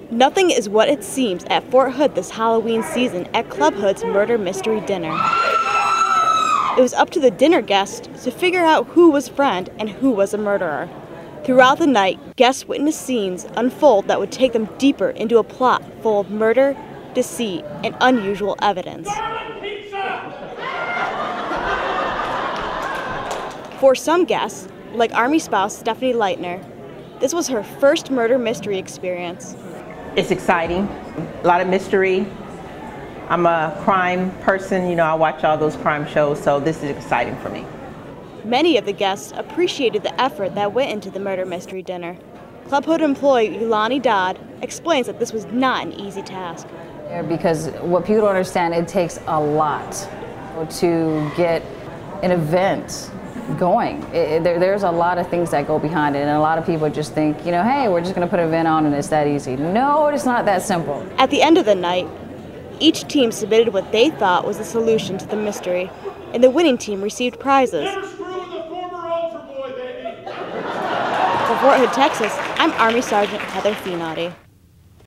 Nothing is what it seems at Fort Hood this Halloween season at Club Hood's Murder Mystery Dinner. It was up to the dinner guests to figure out who was friend and who was a murderer. Throughout the night, guests witnessed scenes unfold that would take them deeper into a plot full of murder, deceit, and unusual evidence. For some guests, like Army spouse Stephanie Leitner, this was her first murder mystery experience. It's exciting, a lot of mystery. I'm a crime person, I watch all those crime shows, so this is exciting for me. Many of the guests appreciated the effort that went into the murder mystery dinner. Club Hood employee Yulani Dodd explains that this was not an easy task. Because what people don't understand, it takes a lot to get an event going. There's a lot of things that go behind it, and a lot of people just think, hey, we're just going to put an event on and it's that easy. No, it's not that simple. At the end of the night, each team submitted what they thought was the solution to the mystery, and the winning team received prizes. Never screw with a former altar boy, baby. For Fort Hood, Texas, I'm Army Sergeant Heather Finaughty.